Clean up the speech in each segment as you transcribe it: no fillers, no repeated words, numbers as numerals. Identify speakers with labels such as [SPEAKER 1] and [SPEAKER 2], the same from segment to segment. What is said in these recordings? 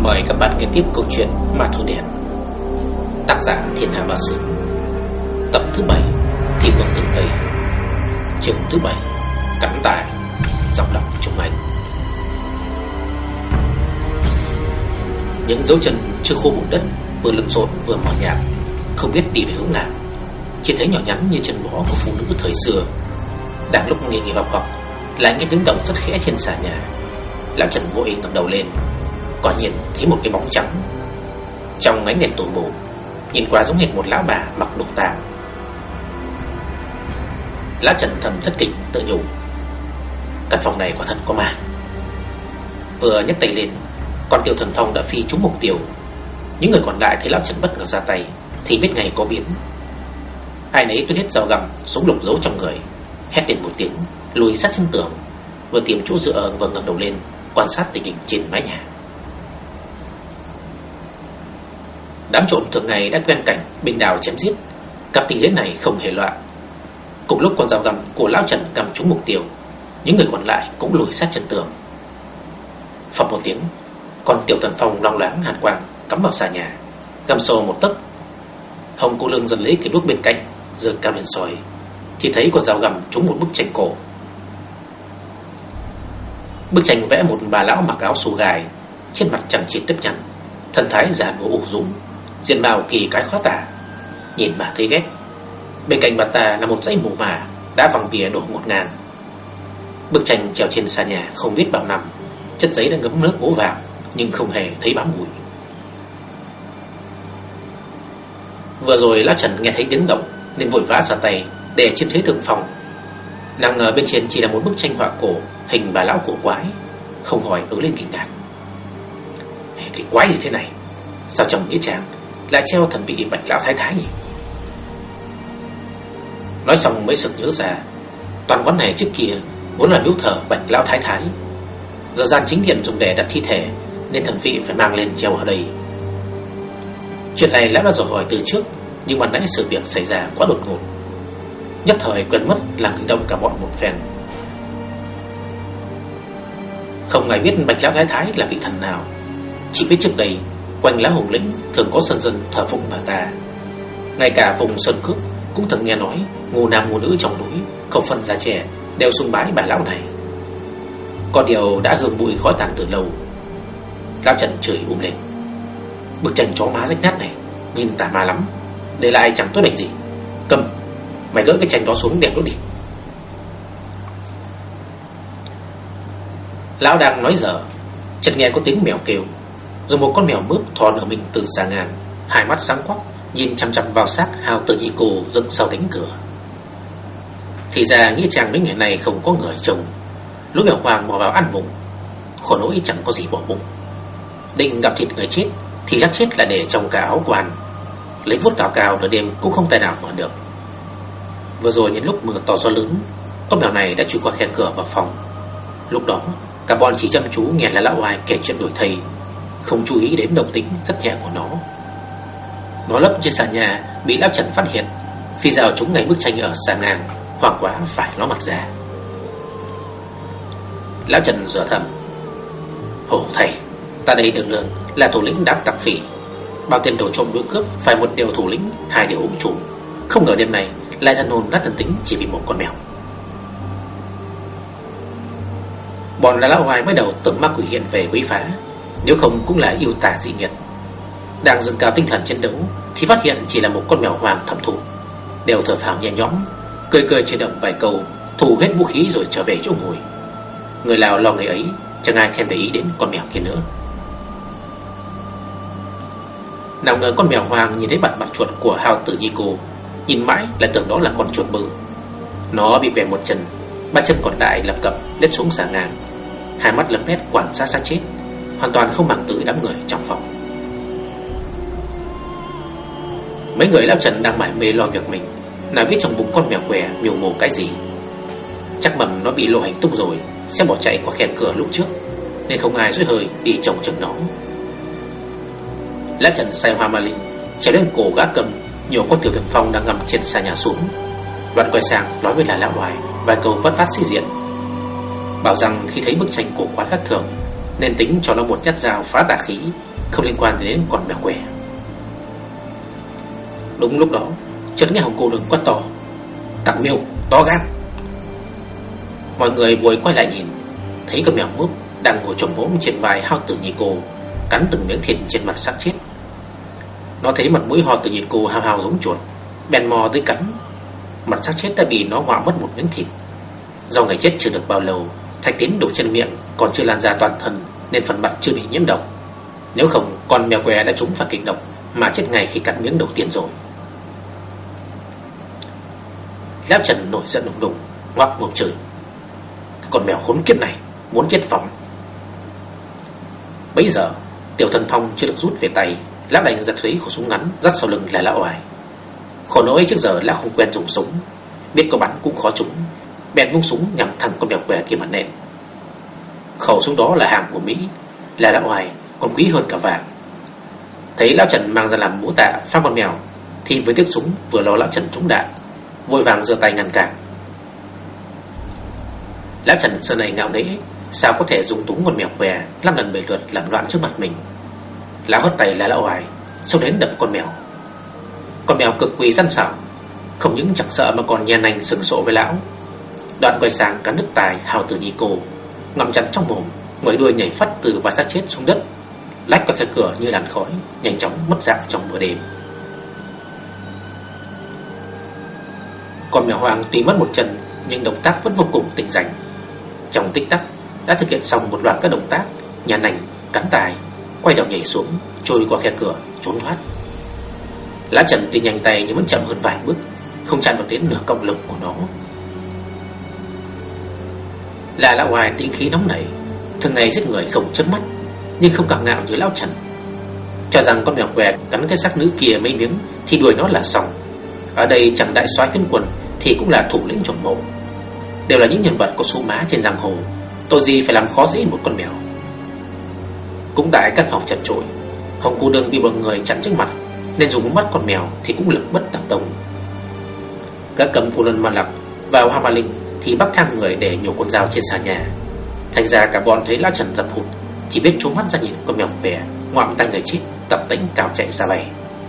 [SPEAKER 1] Mời các bạn nghe tiếp câu chuyện Ma Thổi Đèn, tác giả Thiên Hà Bá Sử, tập thứ 7, Thị Vương Tường Tây, chương thứ 7, Cắn Tài, giọng đọc Trung Anh. Những dấu chân chưa khô bùn đất vừa lộn xộn vừa mỏi nhạt, không biết đi về hướng nào. Chỉ thấy nhỏ nhắn như chân bó của phụ nữ thời xưa. Đang lúc nghỉ vào học, lại nghe tiếng động rất khẽ trên sàn nhà. Lão Trần vội ngẩng đầu lên, quả nhiên thấy một cái bóng trắng trong ánh đèn tù mù, nhìn qua giống hệt một lão bà mặc đồ tang. Lão Trần thầm thất kinh tự nhủ, căn phòng này quả thật có ma. Vừa nhấc tay lên, con Tiêu Thần Phong đã phi trúng mục tiêu. Những người còn lại thấy lão Trần bất ngờ ra tay thì biết ngay có biến. Ai nấy tuốt hết dao găm, súng lục giấu trong người, hét lên một tiếng, lùi sát chân tường, vừa tìm chỗ dựa vừa ngẩng đầu lên quan sát tình hình trên mái nhà. Đám trộm thường ngày đã quen cảnh binh đào chém giết, gặp tình thế này không hề loạn. Cùng lúc con dao găm của lão Trần cầm trúng mục tiêu, những người còn lại cũng lùi sát chân tường. Phập một tiếng, con Tiểu Thần Phong long láng hàn quang cắm vào xà nhà, găm sâu một tấc. Hồng Cô Lương dần lấy cái đuốc bên cạnh, giơ cao lên soi, thì thấy con dao găm trúng một bức tranh cổ. Bức tranh vẽ một bà lão mặc áo xù gài, trên mặt chẳng chịt nếp nhăn, thân thái già nua ủ rũ, diện mạo kỳ cái khó tả, nhìn mà thấy ghét. Bên cạnh bà ta là một dãy mồ mả đã văng bìa đổ 1000. Bức tranh treo trên sàn nhà không biết bao năm, chất giấy đã ngấm nước ố vàng nhưng không hề thấy bám bụi. Vừa rồi lão Trần nghe thấy tiếng động nên vội vã ra tay để chiếm thế thượng phòng. Nào ngờ bên trên chỉ là một bức tranh họa cổ hình bà lão cổ quái, không khỏi ứ lên kinh ngạc. Cái quái gì thế này? Sao trong nghĩa trang lại treo thần vị Bạch Lão Thái Thái nhỉ? Nói xong mới sực nhớ ra, toàn quán này trước kia vốn là miếu thờ Bạch Lão Thái Thái. Giờ gian chính điện dùng để đặt thi thể nên thần vị phải mang lên treo ở đây. Chuyện này lão đã dò hỏi từ trước, nhưng mà nãy sự việc xảy ra quá đột ngột, nhất thời quên mất làm kinh động cả bọn một phen. Không ai biết Bạch Lão Thái Thái là vị thần nào, chỉ biết trước đây quanh lá Hùng Lĩnh thường có sơn dân thờ phụng bà ta. Ngay cả vùng sơn cước cũng từng nghe nói ngu nam ngu nữ trong núi không phân già trẻ đều sùng bái bà lão này. Có điều đã hương bụi khói tàn từ lâu. Lão Trần chửi lên, bức tranh chó má rách nát này nhìn tà ma lắm, để lại chẳng tốt lành gì. Cầm, mày gỡ cái tranh đó xuống đem đốt đi. Lão đang nói dở, chợt nghe có tiếng mèo kêu, rồi một con mèo mướp thò nở mình từ xa ngang, hai mắt sáng quắc nhìn chằm chằm vào xác Hào Tử Nhị Cô dựng sau cánh cửa. Thì ra nghĩa trang mấy ngày này không có người trông, lũ mèo hoang mò vào ăn bụng, khổ nỗi chẳng có gì bỏ bụng. Định gặp thịt người chết thì chắc chết là để trong cả áo quan, lấy vuốt cào cào nửa đêm cũng không tài nào mở được. Vừa rồi nhân lúc mưa to gió lớn, con mèo này đã chui qua khe cửa vào phòng. Lúc đó cả bọn chỉ chăm chú nghe là lão oai kể chuyện đổi thầy, không chú ý đến động tĩnh rất nhẹ của nó. Nó lấp trên sàn nhà bị lão Trần phát hiện, phi rào trúng ngay bức tranh ở sàn ngang, hoảng quá phải ló mặt ra. Lão Trần rửa thầm, hổ thầy, ta đây đường lương là thủ lĩnh đám tặc phỉ, bao tiền đồ trộm đuổi cướp phải một điều thủ lĩnh, hai điều ung chủ, không ngờ đêm nay lại ra nôn nát thần tính chỉ vì một con mèo. Bọn là lão hoài mới đầu tưởng ma quỷ hiện về quấy phá, nếu không cũng là yêu tà dị nghiệt. Đang dâng cao tinh thần chiến đấu thì phát hiện chỉ là một con mèo hoàng thẩm thụ, đều thở phào nhẹ nhõm, cười cười chuyển động vài câu, thu hết vũ khí rồi trở về chỗ ngồi. Người Lào lo ngày ấy chẳng ai thèm để ý đến con mèo kia nữa. Nào ngờ con mèo hoàng nhìn thấy mặt chuột của Hào Tử Nhị Cô, nhìn mãi lại tưởng đó là con chuột bự. Nó bị bẻ một chân, ba chân còn lại lập cập lết xuống xà ngang, hai mắt lấm lét quan sát xác chết, hoàn toàn không màng tới đám người trong phòng. Mấy người lão Trần đang mải mê lo việc mình, nào biết trong bụng con mèo què miêu mồ cái gì. Chắc mầm nó bị lộ hành tung rồi, sẽ bỏ chạy qua khe cửa lúc trước, nên không ai dối hơi đi trông chừng nó. Lão Trần say hoa ma linh trèo lên cổ gã cầm nhổ con Tiểu Thần Phong đang ngầm trên xà nhà xuống, đoạn quay sang nói với là lão hoài vài câu vất vát sĩ diện, bảo rằng khi thấy bức tranh cổ quái khác thường nên tính cho nó một nhát dao phá tà khí, không liên quan đến con mèo què. Đúng lúc đó, chợt nghe Hồng cô nương quát to: "Tặc miêu, to gan!" Mọi người vội quay lại nhìn, thấy con mèo mướp đang ngồi chồm hổm trên vai Hao Tử Nhi Cô, cắn từng miếng thịt trên mặt xác chết. Nó thấy mặt mũi Hao Tử Nhi Cô hao hao giống chuột, bèn mò tới cắn. Mặt xác chết đã bị nó ngoạm mất một miếng thịt. Do ngày chết chưa được bao lâu, thạch tín đục trên miệng còn chưa lan ra toàn thân, nên phần mặt chưa bị nhiễm độc. Nếu không, con mèo què đã trúng phải kịch độc mà chết ngay khi cắn miếng đầu tiên rồi. Lão Trần nổi giận đùng đùng, ngoác mồm chửi: "Con mèo khốn kiếp này muốn chết phóng!" Bấy giờ Tiểu Thần Phong chưa được rút về tay, lão đành giật lấy khẩu súng ngắn dắt sau lưng là lão oải. Khổ nỗi trước giờ lão không quen dùng súng, biết có bắn cũng khó trúng, bèn vung súng nhằm thẳng con mèo què kia mà nện. Khẩu súng đó là hàng của Mỹ, là lão oải còn quý hơn cả vàng. Thấy lão Trần mang ra làm mũ tạ phá con mèo, thì với tiếc súng vừa lo lão Trần trúng đạn, vội vàng giơ tay ngăn cản. Lão Trần xưa này ngạo nghễ, sao có thể dùng túng con mèo què 5 lần 7 lượt làm loạn trước mặt mình. Lão hất tay là lão oải, xông đến đập con mèo. Con mèo cực kỳ săn sảo, không những chẳng sợ mà còn nhen nanh sừng sộ với lão. Đoạn quay sang cắn đứt tai Hao Tử Nhi Cô, ngậm chặt trong mồm, ngoáy đuôi nhảy phắt từ và xác chết xuống đất, lách qua khe cửa như làn khói, nhanh chóng mất dạng trong mưa đêm. Con mèo hoang tuy mất một chân nhưng động tác vẫn vô cùng tinh rành. Trong tích tắc đã thực hiện xong một loạt các động tác nhàn nành, cắn tai, quay đầu nhảy xuống, trôi qua khe cửa trốn thoát. Lão Trần tuy nhanh tay nhưng vẫn chậm hơn vài bước, không chạm được đến nửa cọng lông của nó. Là lão oai tính khí nóng nảy, thường ngày giết người không chớp mắt, nhưng không cảm ngạo như lão Trần. Cho rằng con mèo què cắn cái xác nữ kia mấy miếng thì đuổi nó là xong. Ở đây chẳng đại soái phiến quân thì cũng là thủ lĩnh trộm mộ, đều là những nhân vật có số má trên giang hồ, tội gì phải làm khó dễ một con mèo. Cũng tại căn phòng chật chội, Hồng cô nương bị mọi người chặn trước mặt, nên dù muốn bắt con mèo thì cũng lực bất tòng tâm. Các cầm cô lần mà lặc vào Hoa Ma Linh thì bắt thang người để nhổ con dao trên sàn nhà. Thành ra cả bọn thấy lão Trần dập hụt, chỉ biết trố mắt ra nhìn con mèo què ngoạm tay người chết tập tễnh cào chạy xa bay.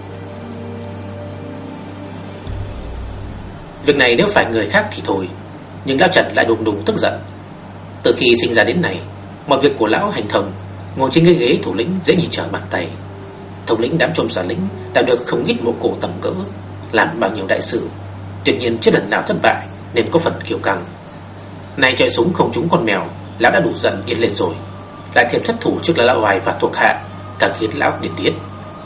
[SPEAKER 1] Việc này nếu phải người khác thì thôi, nhưng lão Trần lại đùng đùng tức giận. Từ khi sinh ra đến nay, mọi việc của lão hành thông, ngồi trên cái ghế thủ lĩnh dễ như trở bàn tay. Thống lĩnh đám trộm xả lính đã được không ít mộ cổ tầm cỡ, làm bao nhiêu đại sự, tuy nhiên chưa lần nào thất bại nên có phần kiêu căng. Nay chơi súng không trúng con mèo, lão đã đủ giận điên lên rồi, lại thêm thất thủ trước là lão oai và thuộc hạ, càng khiến lão điên tiết.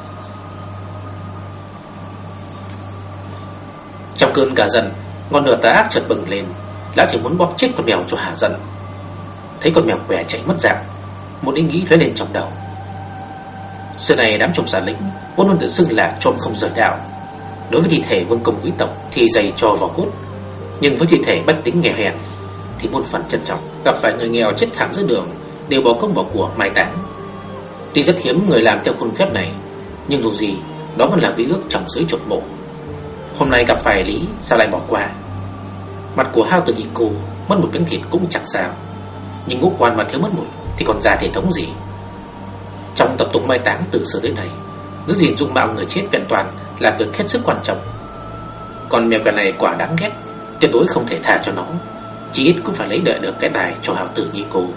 [SPEAKER 1] Trong cơn cả giận, ngọn lửa tà ác chợt bừng lên, lão chỉ muốn bóp chết con mèo cho hả giận. Thấy con mèo què chạy mất dạng, một ý nghĩ lóe lên trong đầu. Xưa này đám trộm xả lính vốn luôn tự xưng là trộm không rời đạo. Đối với thi thể vương công quý tộc thì dày cho vào cốt, nhưng với thi thể bách tính nghèo hèn thì muôn phần trân trọng. Gặp phải người nghèo chết thảm giữa đường đều bỏ công bỏ của mai táng. Tuy rất hiếm người làm theo khuôn phép này, nhưng dù gì đó vẫn là quy ước trong giới trộm mộ. Hôm nay gặp phải lý sao lại bỏ qua. Mặt của Hao Tử Nhi Cô mất một miếng thịt cũng chẳng sao, nhưng ngũ quan mà thiếu mất một thì còn già thể thống gì. Trong tập tục mai táng từ xưa đến nay, giữ gìn dung mạo người chết vẹn toàn là việc hết sức quan trọng. Còn mèo què này quả đáng ghét, tuyệt đối không thể tha cho nó, chỉ ít cũng phải lấy đợi được cái tài cho Hao Tử Nhi Cô.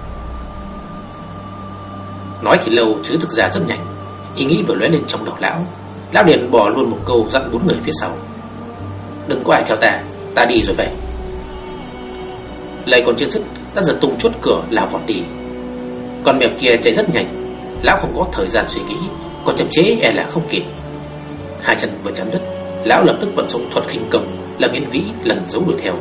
[SPEAKER 1] Nói thì lâu chứ thực ra rất nhanh, ý nghĩ vừa lóe lên trong đầu lão. Lão liền bỏ luôn một câu dặn 4 người phía sau: đừng có ai theo ta, ta đi rồi về. Lời còn chưa dứt đã giật tung chốt cửa lao vọt đi. Con mèo kia chạy rất nhanh, lão không có thời gian suy nghĩ, còn chậm chế e là không kịp. Hai chân vừa chạm đất, lão lập tức vận dụng thuật khinh công làm miễn vĩ lần giấu đuổi theo.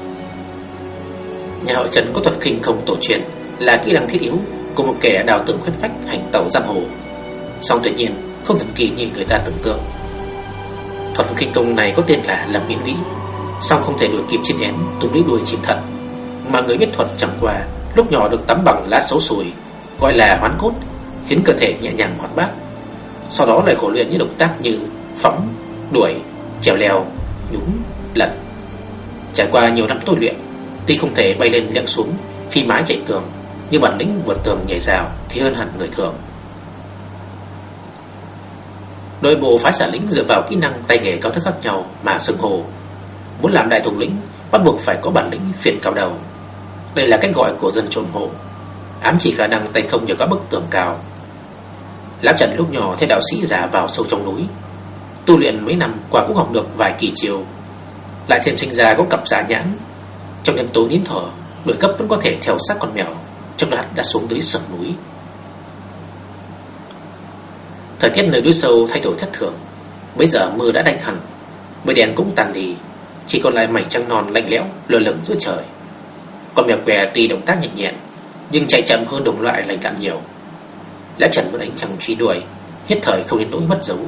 [SPEAKER 1] Nhà họ Trần có thuật khinh công tổ truyền, là kỹ năng thiết yếu của một kẻ đào tường khuyết phách hành tẩu giang hồ. Song tuy nhiên không thần kỳ như người ta tưởng tượng. Thuật khinh công này có tên là làm miễn vĩ, song không thể đuổi kịp chim én tung lấy đuôi chim thật, mà người biết thuật chẳng qua lúc nhỏ được tắm bằng lá xấu xùi, gọi là hoán cốt, khiến cơ thể nhẹ nhàng hoạt bát. Sau đó lại khổ luyện những động tác như phóng, đuổi, trèo leo, nhúng, lật. Trải qua nhiều năm tôi luyện, tuy không thể bay lên leo xuống, phi mái chạy tường, nhưng bản lĩnh vượt tường nhảy rào thì hơn hẳn người thường. Nội bộ phái Xả Lĩnh dựa vào kỹ năng tay nghề cao thấp khác nhau mà xưng hô. Muốn làm đại thủ lĩnh bắt buộc phải có bản lĩnh phiền cao đầu. Đây là cách gọi của dân trộm hộ, ám chỉ khả năng tay không nhờ các bức tường cao. Lão Trần lúc nhỏ theo đạo sĩ già vào sâu trong núi, tu luyện mấy năm qua cũng học được vài kỳ chiêu, lại thêm sinh ra có cặp dạ nhãn. Trong đêm tối nín thở, đuổi cấp vẫn có thể theo sát con mèo trong đoạn đã xuống tới sườn núi. Thời tiết nơi núi sâu thay đổi thất thường. Bây giờ mưa đã đánh hẳn, mây đen cũng tàn đi, chỉ còn lại mảnh trăng non lạnh lẽo lơ lửng giữa trời. Con mèo què tuy động tác nhanh nhẹn, nhưng chạy chậm hơn đồng loại lành lặn nhiều. Lão Trần vẫn ánh trăng truy đuổi, nhất thời không đến nỗi mất dấu.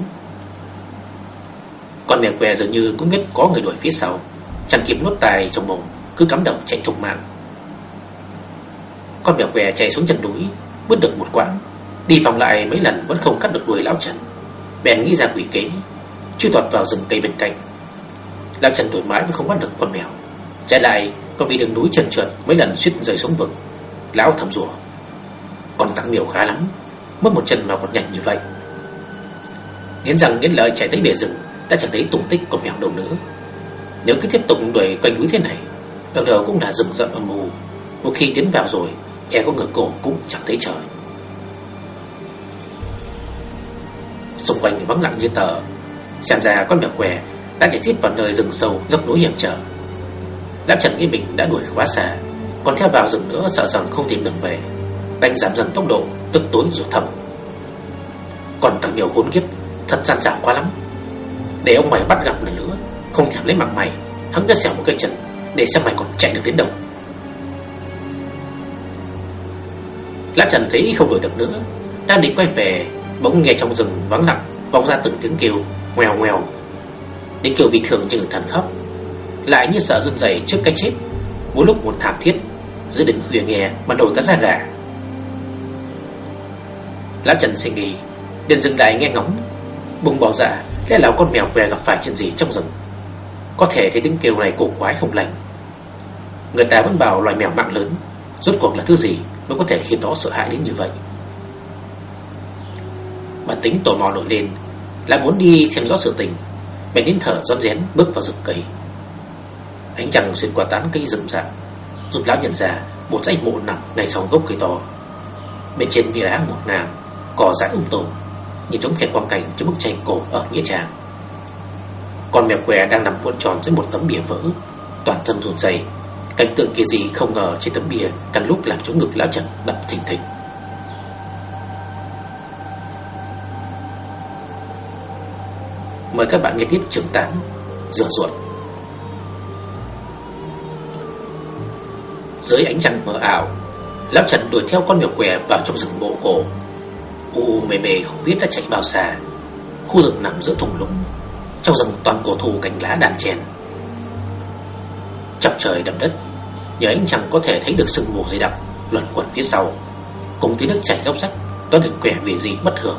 [SPEAKER 1] Con mèo què dường như cũng biết có người đuổi phía sau, chẳng kịp nuốt tài trong mồm, cứ cắm đầu chạy thục mạng. Con mèo què chạy xuống chân núi, bước được một quãng, đi vòng lại mấy lần vẫn không cắt được đuôi Lão Trần. Bèn nghĩ ra quỷ kế, chui tọt vào rừng cây bên cạnh. Lão Trần đuổi mãi vẫn không bắt được con mèo, trái lại còn bị đường núi trơn trượt mấy lần suýt rơi xuống vực. Lão thầm rủa, con tăng miêu khá lắm, mất một chân mà còn nhanh như vậy. Nghiến răng nghiến lợi chạy tới bìa rừng, đã chẳng thấy tung tích con mèo đâu nữa. Nếu cứ tiếp tục đuổi quanh núi thế này, đầu đầu cũng là rừng rậm âm mù, một khi tiến vào rồi e có ngửa cổ cũng chẳng thấy trời. Xung quanh vắng lặng như tờ, xem ra con mèo què đã chạy tiếp vào nơi rừng sâu dốc núi hiểm trở. Lão Trần nghĩ mình đã đuổi quá xa, còn theo vào rừng nữa sợ rằng không tìm đường về, đành giảm dần tốc độ, tức tối rồi thầm, còn thằng miêu khốn kiếp thật gian dảo quá lắm. Để ông mày bắt gặp lần nữa, không thèm lấy mạng mày, hắn đã xẻo một cái chân để xem mày còn chạy được đến đâu. Lão Trần thấy không đuổi được nữa, đang định quay về, bỗng nghe trong rừng vắng lặng vọng ra từng tiếng kêu ngoèo ngoèo. Tiếng kêu bị thường như thần hấp, lại như sợ run rẩy trước cái chết, mỗi lúc một thảm thiết. Giữa đêm khuya nghe mà nổi cả da gà. Lão Trần suy nghĩ, liền dừng lại nghe ngóng, bùng bỏ dạ lẽ là con mèo què gặp phải chuyện gì trong rừng. Có thể thấy tiếng kêu này cổ quái không lành. Người ta vẫn bảo loài mèo mạng lớn, rốt cuộc là thứ gì mới có thể khiến nó sợ hãi đến như vậy. Bản tính tò mò nổi lên, lại muốn đi xem rõ sự tình, bèn nín thở rón rén bước vào rừng cây. Ánh trăng xuyên qua tán cây rậm rạp, giúp lão nhận ra một dãy mộ nằm ngay sau gốc cây to. Bên trên bia đá một ngàn, cỏ dại tùm, nhìn trống khen quang cảnh cho bức tranh cổ ở nghĩa trang. Con mèo què đang nằm cuộn tròn dưới một tấm bìa vỡ, toàn thân run rẩy. Cảnh tượng kỳ dị không ngờ trên tấm bìa càng lúc làm chỗ ngực Lão Trần đập thình thịch. Mời các bạn nghe tiếp chương 8, Rửa ruột. Dưới ánh trăng mờ ảo, Lão Trần đuổi theo con mèo què vào trong rừng mộ cổ. Mê mê không biết đã chạy bao xa. Khu rừng nằm giữa thung lũng, trong rừng toàn cổ thụ cành lá đan chen. Chọc trời đầm đất, nhờ ánh trăng có thể thấy được sương mù dày đặc luẩn quẩn phía sau, cùng tiếng nước chảy róc rách toát lên quẻ vì gì bất thường.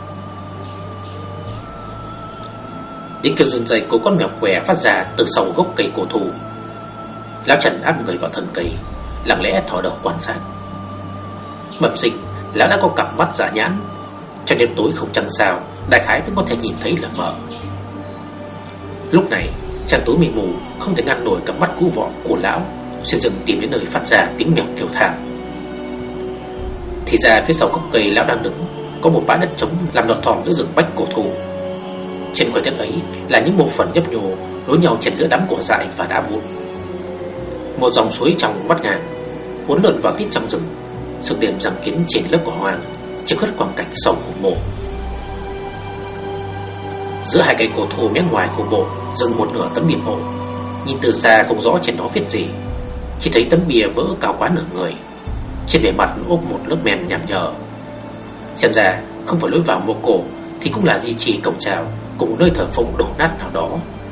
[SPEAKER 1] Tiếng kêu run rẩy của con mèo què phát ra từ sau gốc cây cổ thụ. Lão Trần áp người vào thân cây, lặng lẽ thò đầu quan sát. Bẩm sinh, lão đã có cặp mắt dạ nhãn, trong đêm tối không trăng sao, đại khái vẫn có thể nhìn thấy lờ mờ. Lúc này, trăng tối mịt mù không thể ngăn nổi cặp mắt cú vọ của lão, xuyên rừng tìm đến nơi phát ra tiếng mèo kêu thảm. Thì ra phía sau gốc cây lão đang đứng có một bãi đất trống làm lọt thỏm giữa rừng bách cổ thụ. Trên khoảnh đất ấy là những mộ phần nhấp nhô nối nhau chen giữa đám cỏ dại và đá vụn. Một dòng suối trong vắt ngang uốn lượn vào tít trong rừng, sự điểm răng kín trên lớp cỏ hoang, che khuất quang cảnh sau khu mộ. Giữa hai cây cổ thụ mé ngoài khu mộ dừng một nửa tấm bia mộ. Nhìn từ xa không rõ trên đó viết gì, chỉ thấy tấm bia vỡ cao quá nửa người, trên bề mặt ốp một lớp men nham nhở. Xem ra không phải lối vào mộ cổ thì cũng là di trì cổng chào cùng nơi thờ phụng đổ nát nào đó.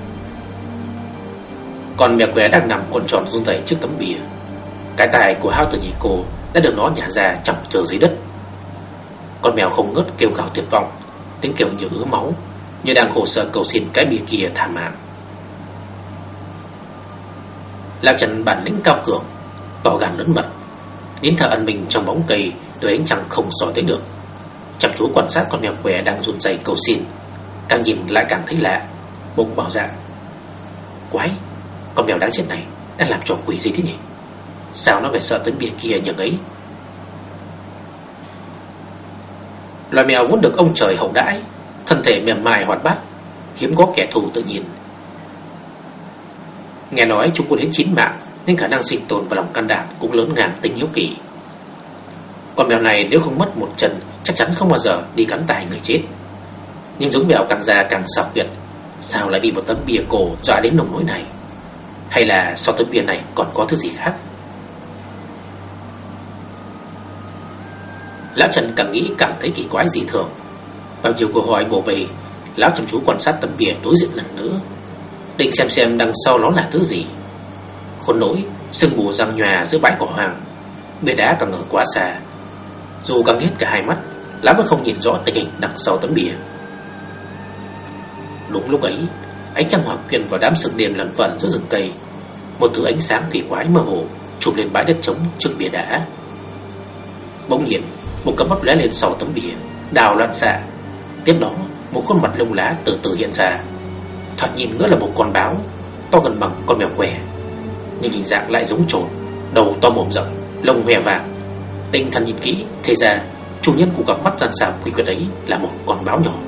[SPEAKER 1] Con mèo què đang nằm cuộn tròn run rẩy trước tấm bia. Cái tai của Hao Tử Nhị Cô đã được nó nhả ra chọc chờ dưới đất. Con mèo không ngớt kêu gào tuyệt vọng, tiếng kêu như ứa máu, như đang khổ sở cầu xin cái bia kia thả mạng. Lão Trần bản lĩnh cao cường, tỏ gan lớn mật, Nín thở ẩn mình trong bóng cây, nơi ánh trăng không soi tới được. Chăm chú quan sát con mèo què đang run rẩy cầu xin. Càng nhìn lại càng thấy lạ, bỗng bảo dạ: quái, con mèo đáng chết này đang làm trò quỷ gì thế nhỉ? Sao nó phải sợ tấm bia kia nhường ấy? Loài mèo vốn được ông trời hậu đãi, thân thể mềm mại hoạt bát, hiếm có kẻ thù tự nhiên. Nghe nói chúng có đến 9 mạng, nên khả năng sinh tồn và lòng can đảm cũng lớn ngang tính hiếu kỳ. Con mèo này nếu không mất một chân, chắc chắn không bao giờ đi cắn tai người chết. Nhưng giống mèo càng già càng xảo quyệt, sao lại bị một tấm bia cổ dọa đến nồng nỗi này? Hay là sau tấm bia này còn có thứ gì khác? Lão Trần càng nghĩ càng thấy kỳ quái dị thường. Bao nhiêu câu hỏi bổ bề, lão chăm chú quan sát tấm bia đối diện lần nữa, định xem đằng sau nó là thứ gì. Khốn nỗi, sương mù giăng nhòa giữa bãi cỏ hoang, bia đá càng ở quá xa. Dù căng hết cả hai mắt, lão vẫn không nhìn rõ tình hình đằng sau tấm bia. Đúng lúc ấy, ánh trăng hòa quyện vào đám sương đêm lẩn vẩn giữa rừng cây. Một thứ ánh sáng kỳ quái mơ hồ chụp lên bãi đất trống trước bia đá. Bỗng nhiên, một cặp mắt lóe lên sau tấm bia, đào loạn xạ. Tiếp đó, một khuôn mặt lông lá từ từ hiện ra. Thoạt nhìn ngỡ là một con báo, to gần bằng con mèo què, nhưng hình dạng lại giống trồn, đầu to mồm rộng, lông hoe vàng. Định thần nhìn kỹ, thế ra chủ nhân của cặp mắt gian xảo quỷ quyệt ấy là một con báo nhỏ.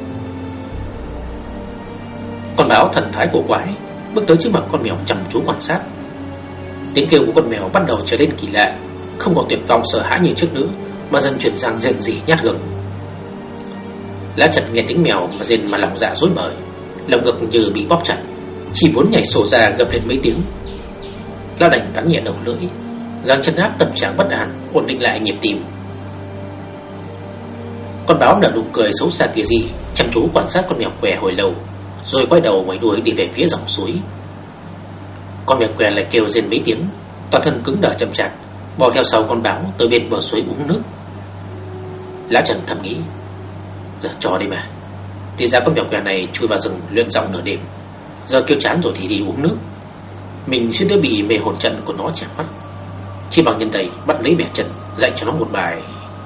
[SPEAKER 1] Con báo thần thái cổ quái bước tới trước mặt con mèo chăm chú quan sát. Tiếng kêu của con mèo bắt đầu trở nên kỳ lạ, không còn tuyệt vọng sợ hãi như trước nữa, mà dần chuyển sang rền rỉ nhát gừng. Lão Trần nghe tiếng mèo mà rền mà lòng dạ rối bời, lồng ngực như bị bóp chặt, chỉ muốn nhảy sổ ra gầm lên mấy tiếng. Lão đành cắn nhẹ đầu lưỡi, gắng chân áp tâm trạng bất an, ổn định lại nhịp tim. Con báo nở nụ cười xấu xa kia gì, chăm chú quan sát con mèo què hồi lâu, rồi quay đầu ngoảnh đuôi đi về phía dòng suối. Con mèo què lại kêu rên mấy tiếng, toàn thân cứng đờ chậm chạp, bò theo sau con báo tới bên bờ suối uống nước. Lão Trần thầm nghĩ, giờ trò đi mà. Thì ra con mèo què này chui vào rừng luyện giọng nửa đêm, giờ kêu chán rồi thì đi uống nước. Mình suýt nữa bị mê hồn trận của nó chạm mắt. Chỉ bằng nhân đây bắt lấy bẻ chân, dạy cho nó một bài.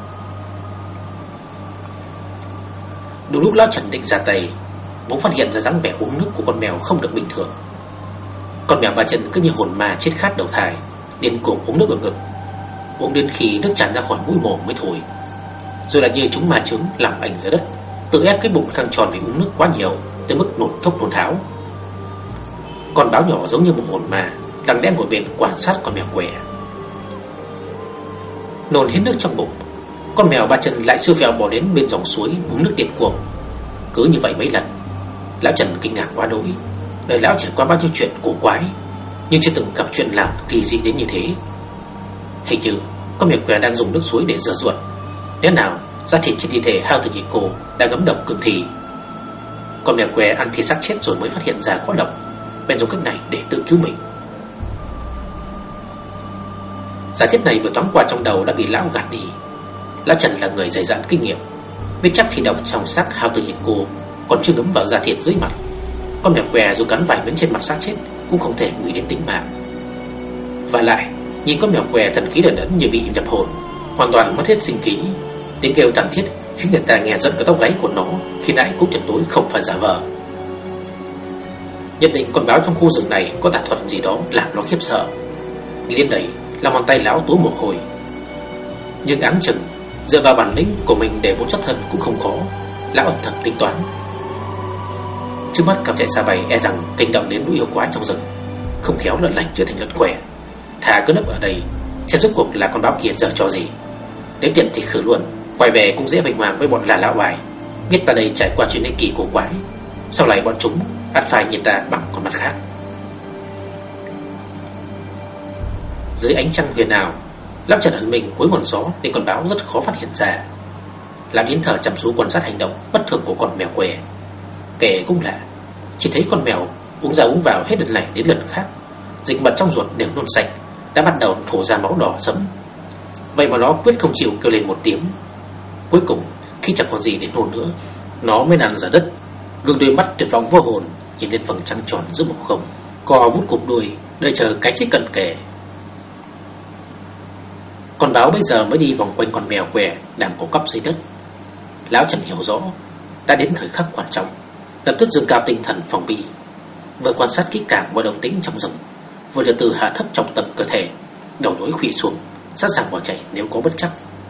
[SPEAKER 1] Đúng lúc Lão Trần định ra tay, bỗng phát hiện ra dáng vẻ uống nước của con mèo không được bình thường. Con mèo ba chân cứ như hồn ma chết khát đầu thai, điên cuồng uống nước ở ngực, uống đến khi nước tràn ra khỏi mũi mồm mới thôi. Rồi là như chúng ma trứng làm ảnh dưới đất, tự ép cái bụng căng tròn vì uống nước quá nhiều tới mức nôn thốc nôn tháo. Con báo nhỏ giống như một hồn ma đang đen ngồi bên quan sát con mèo què. Nôn hết nước trong bụng, con mèo ba chân lại siêu vẹo bỏ đến bên dòng suối uống nước điên cuồng. Cứ như vậy mấy lần, Lão Trần kinh ngạc quá đỗi. Đời lão trải qua bao nhiêu chuyện cổ quái, nhưng chưa từng gặp chuyện làm kỳ dị đến như thế. Hình như con mèo què đang dùng nước suối để rửa ruột. Lẽ nào da thịt trên thi thể Hao Tử Nhị Cô đã ngấm độc cực thì? Con mèo què ăn thịt xác chết rồi mới phát hiện ra có độc, bèn dùng cách này để tự cứu mình. Giả thiết này vừa thoáng qua trong đầu đã bị lão gạt đi. Lão Trần là người dày dặn kinh nghiệm, biết chắc thì độc trong xác Hao Tử Nhị Cô còn chưa ngấm vào da thịt dưới mặt. Con mèo què dù cắn vài miếng trên mặt xác chết cũng không thể nguy đến tính mạng. Và lại nhìn con mèo què thần khí đần đẫn như bị nhập hồn, hoàn toàn mất hết sinh khí. Tiếng kêu thảm thiết khiến người ta nghe giận cả tóc gáy của nó, khi nãy cũng tuyệt đối không phải giả vờ. Nhất định con báo trong khu rừng này có tà thuật gì đó làm nó khiếp sợ. Nghĩ đến đây làm bàn tay lão túa mồ hôi. Nhưng áng chừng dựa vào bản lĩnh của mình để muốn xuất thân cũng không khó. Lão âm thầm tính toán, trước mắt cặp chạy xa bay e rằng kinh động đến lũ yêu quái trong rừng, không khéo lợn lành chưa thành lợn khỏe. Thà cứ nấp ở đây xem rốt cuộc là con báo kia giờ cho gì. Đến tiện thì khử luôn, quay về cũng dễ bình hoàng với bọn là lão bài. Biết ta đây trải qua chuyện ích kỷ cổ quái, sau này bọn chúng ắt phải nhìn ta bằng con mắt khác. Dưới ánh trăng huyền ảo, Lão Trần ẩn mình cuối ngọn gió nên con báo rất khó phát hiện ra. Làm nín thở chăm chú quan sát hành động bất thường của con mèo què. Kể cũng lạ, chỉ thấy con mèo uống ra uống vào hết lần này đến lần khác, dịch mật trong ruột đều nôn sạch, đã bắt đầu thổ ra máu đỏ sẫm. Vậy mà nó quyết không chịu kêu lên một tiếng. Cuối cùng khi chẳng còn gì để nôn nữa, nó mới nằm ra đất, gương đôi mắt tuyệt vọng vô hồn nhìn lên vầng trăng tròn giữa bầu không, co vút cụp đuôi đợi chờ cái chết cận kề. Con báo bây giờ mới đi vòng quanh con mèo què đang co quắp dưới đất. Lão Trần hiểu rõ đã đến thời khắc quan trọng, lập tức dâng cao tinh thần phòng bị, vừa quan sát kỹ càng mọi động tĩnh trong rừng, vừa từ từ hạ thấp trọng tâm cơ thể, đầu gối khuỵu xuống, sẵn sàng bỏ chạy nếu có bất trắc.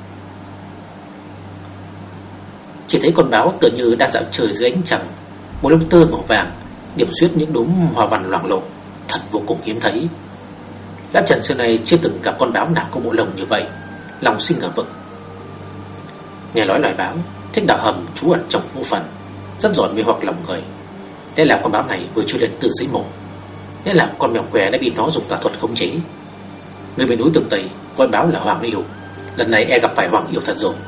[SPEAKER 1] Chỉ thấy con báo tựa như đang dạo chơi dưới ánh trăng, một lông tơ màu vàng điểm xuyết những đốm hoa văn loang lổ, thật vô cùng hiếm thấy. Lão Trần xưa nay chưa từng gặp con báo nào có bộ lông như vậy, lòng sinh ngờ vực. Nghe nói loài báo thích đào hầm trú ẩn trong mộ phần, rất giỏi mê hoặc lòng người. Thế là con báo này vừa chui lên từ dưới mộ, thế là con mèo què đã bị nó dùng tà thuật khống chế. Người bên núi Tường Tây gọi báo là Hoàng Yêu, lần này e gặp phải Hoàng Yêu thật rồi.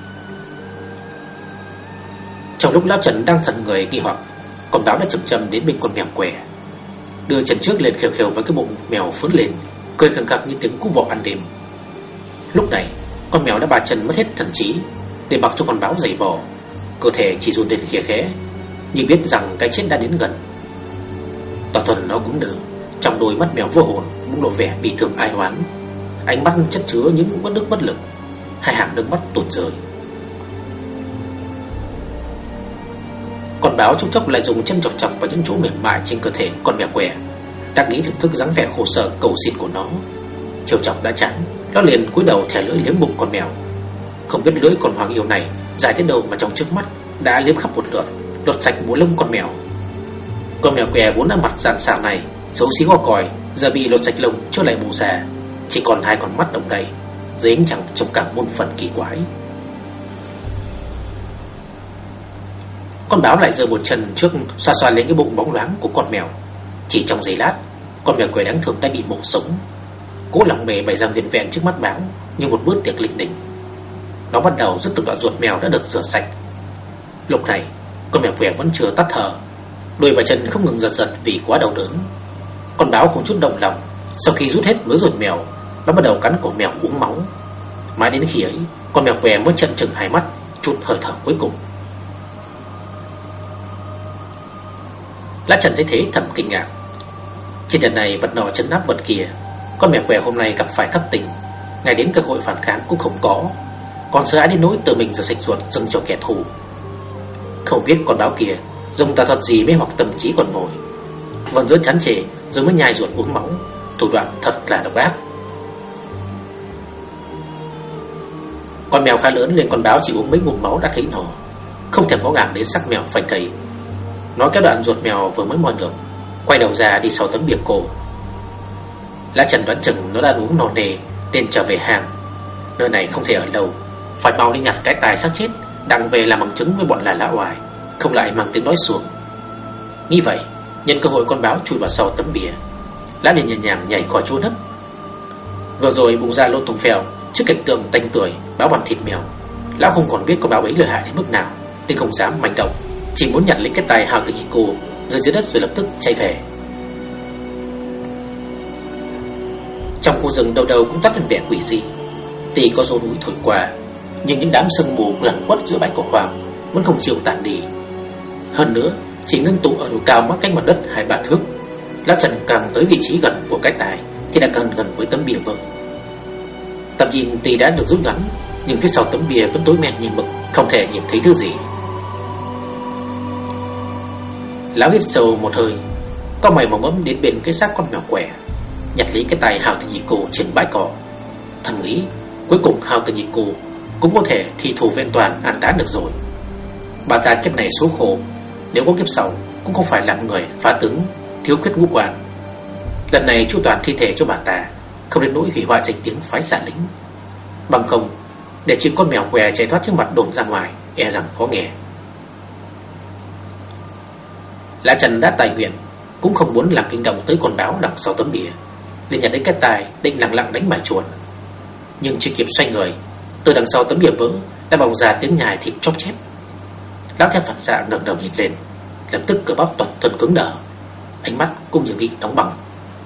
[SPEAKER 1] Trong lúc Lão Trần đang thần người nghi hoặc, con báo đã chậm chậm đến bên con mèo què, đưa chân trước lên khều khều với cái bụng mèo phớn lên, cười khẳng khặc như tiếng cú vọ ăn đêm. Lúc này con mèo đã ba chân mất hết thần trí, để mặc cho con báo giày vò, cơ thể chỉ run lên khẽ khẽ, như biết rằng cái chết đã đến gần. Toàn thân nó cũng đờ, trong đôi mắt mèo vô hồn cũng lộ vẻ bị thương ai oán, ánh mắt chất chứa những bất đức bất lực, hai hàng nước mắt tuôn rơi. Con báo chốc chốc lại dùng chân chọc chọc vào những chỗ mềm mại trên cơ thể con mèo què, đang nghĩ thưởng thức dáng vẻ khổ sở cầu xin của nó. Chiều chọc đã chán, nó liền cúi đầu thè lưỡi liếm bụng con mèo. Không biết lưỡi con Hoàng Yêu này dài đến đâu mà trong trước mắt đã liếm khắp một lượt, lột sạch bộ lông con mèo. Con mèo què vốn đã mặt dàn xào này, xấu xí ho còi, giờ bị lột sạch lông cho lại bù già, chỉ còn hai con mắt đồng đầy, dưới ánh trăng trông cả muôn phần kỳ quái. Con báo lại giơ một chân trước xoa xoa lên cái bụng bóng loáng của con mèo. Chỉ trong giây lát, con mèo què đáng thương đã bị mổ sống, cỗ lòng mề bày ra nguyên vẹn trước mắt báo như một bữa tiệc linh đình. Nó bắt đầu rút từng đoạn ruột mèo đã được rửa sạch. Lúc này con mèo què vẫn chưa tắt thở, đuôi và chân không ngừng giật giật vì quá đau đớn. Con báo không chút động lòng, sau khi rút hết mớ ruột mèo, nó bắt đầu cắn cổ mèo uống máu. Mãi đến khi ấy, con mèo què mới trợn trừng hai mắt, trút hơi thở cuối cùng. Lã Trần thấy thế thầm kinh ngạc. Trên trận này vật nọ trấn áp vật kia, con mèo què hôm nay gặp phải khắc tình, ngay đến cơ hội phản kháng cũng không có, còn sợ hãi đến nỗi tự mình rửa sạch ruột dâng cho kẻ thù. Không biết con báo kia dùng tà thuật gì mê hoặc tâm trí con mồi, vẫn rất chán chê rồi mới nhai ruột uống máu, thủ đoạn thật là độc ác. Con mèo khá lớn nên con báo chỉ uống mấy ngụm máu đã thấy no, không thèm ngó ngàng đến xác mèo phanh thây. Nó kéo đoạn ruột mèo vừa mới moi được, quay đầu ra đi sau tấm bìa cổ. Lã Trần đoán chừng nó đã uống no nề nên trở về hang. Nơi này không thể ở lâu, phải mau đi nhặt cái tài xác chết đặng về làm bằng chứng với bọn là lão oải, không lại mang tiếng nói xuống. Nghĩ vậy, nhân cơ hội con báo chui vào sau tấm bìa, Lã liền nhẹ nhàng nhảy khỏi chỗ nấp. Vừa rồi bùng ra lộn thùng phèo trước cảnh tượng tanh tưởi báo bằng thịt mèo, lão không còn biết con báo ấy lợi hại đến mức nào nên không dám manh động, chỉ muốn nhặt lấy cái tài hào tình cô rơi dưới đất rồi lập tức chạy về. Trong khu rừng đâu đâu cũng toát lên vẻ quỷ dị. Tuy có gió núi thổi qua, nhưng những đám sương mù lẩn quất giữa bãi cỏ hoang vẫn không chịu tản đi. Hơn nữa, chỉ ngưng tụ ở độ cao mắc cách mặt đất 2-3 thước. Lã Trần càng tới vị trí gần của cái tài thì đã càng gần với tấm bìa vỡ. Tầm nhìn tuy đã được rút ngắn, nhưng phía sau tấm bìa vẫn tối men như mực, không thể nhìn thấy thứ gì. Lão hít sâu một hơi, có mày mò mẫm đến bên cái xác con mèo què, nhặt lấy cái tài hào tình nhị cô trên bãi cỏ. Thầm nghĩ cuối cùng hào tình nhị cô cũng có thể thi thủ vẹn toàn an táng được rồi. Bà ta kiếp này số khổ, nếu có kiếp sau cũng không phải làm người phá tướng thiếu khuyết ngũ quan. Lần này chu toàn thi thể cho bà ta, không đến nỗi hủy hoại danh tiếng phái xả lính. Bằng không, để chuyện con mèo què chạy thoát trước mặt đồn ra ngoài, e rằng khó nghe. Lã Trần đã tài nguyện, cũng không muốn làm kinh động tới con báo đằng sau tấm bìa, liền nhặt lấy cái tài định lặng lặng đánh bài chuột. Nhưng chưa kịp xoay người, từ đằng sau tấm bìa vỡ đã vọng ra tiếng nhai thịt chóp chép. Lão theo phản xạ ngẩng đầu nhìn lên, lập tức cơ bắp toàn thân cứng đờ, ánh mắt cũng như bị đóng băng.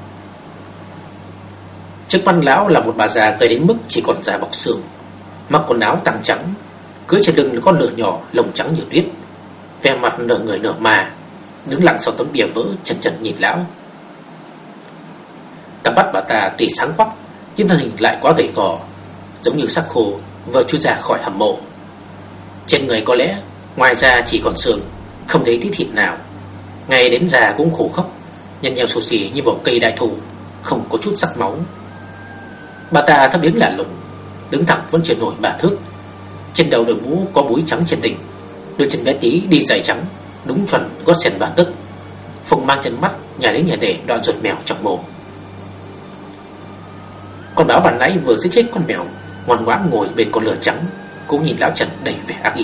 [SPEAKER 1] Trước mặt lão là một bà già gầy đến mức chỉ còn da bọc xương, mặc quần áo tang trắng, cưỡi trên lưng là con lừa nhỏ lông trắng như tuyết, vẻ mặt nửa người nửa ma, đứng lặng sau tấm bìa vỡ chần chần nhìn lão. Cặp mắt bà ta tuy sáng quắc nhưng thân hình lại quá gầy gò, giống như xác khô vừa chui ra khỏi hầm mộ. Trên người có lẽ ngoài ra chỉ còn xương, không thấy tí thịt nào. Ngay đến da cũng khô khốc, nhăn nheo xù xì như vỏ cây đại thụ, không có chút sắc máu. Bà ta thấp đến lạ lùng, đứng thẳng vẫn chưa nổi 3 thước. Trên đầu đội mũ có búi trắng trên đỉnh, đôi chân bé tí đi giày trắng, đúng chuẩn gót sen 3 tấc. Phùng mang chân mắt nhà đến nhà để đoạn ruột mèo trong mồm. Con báo ban nãy vừa giết chết con mèo ngoan ngoãn ngồi bên con lửa trắng, cũng nhìn lão Trần đầy vẻ ác ý.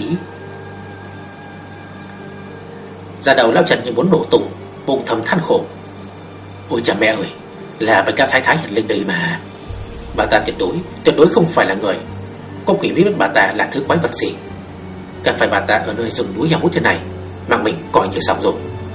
[SPEAKER 1] Da đầu lão Trần như muốn nổ tung, bụng thầm than khổ. Ôi cha mẹ ơi, là Bạch Lão Thái Thái hiện lên đây mà. Bà ta tuyệt đối không phải là người. Có quỷ biết bà ta là thứ quái vật gì. Càng phải bà ta ở nơi rừng núi heo hút thế này, mà mình coi như xong rồi.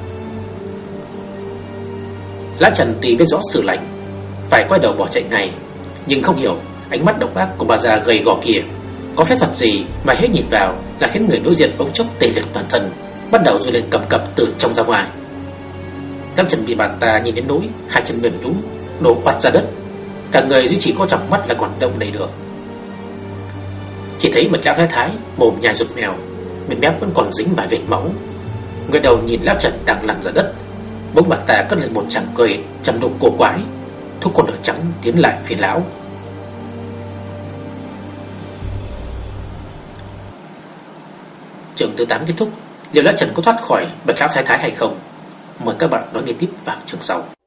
[SPEAKER 1] Lão Trần tuy biết rõ sự lạnh, phải quay đầu bỏ chạy ngay, nhưng không hiểu ánh mắt độc ác của bà già gầy gò kia có phép thuật gì mà hết nhìn vào là khiến người đối diện bỗng chốc tê liệt toàn thân, bắt đầu run lên cầm cập từ trong ra ngoài. Lão Trần bị bà ta nhìn đến nỗi hai chân mềm nhũn, đổ quạt ra đất, cả người duy chỉ có trong mắt là còn động đậy được. Chỉ thấy Bạch Lão Thái Thái mồm nhai ruột mèo, bên mép vẫn còn dính vài vệt máu. Người đầu nhìn lão Trần đang lăn ra đất, bỗng bà ta cất lên một tràng cười trầm đục cổ quái, thúc con lửa trắng tiến lại phía lão. Chương thứ 8 kết thúc. Liệu lão Trần có thoát khỏi Bạch Lão Thái Thái hay không? Mời các bạn đón nghe tiếp vào chương sau.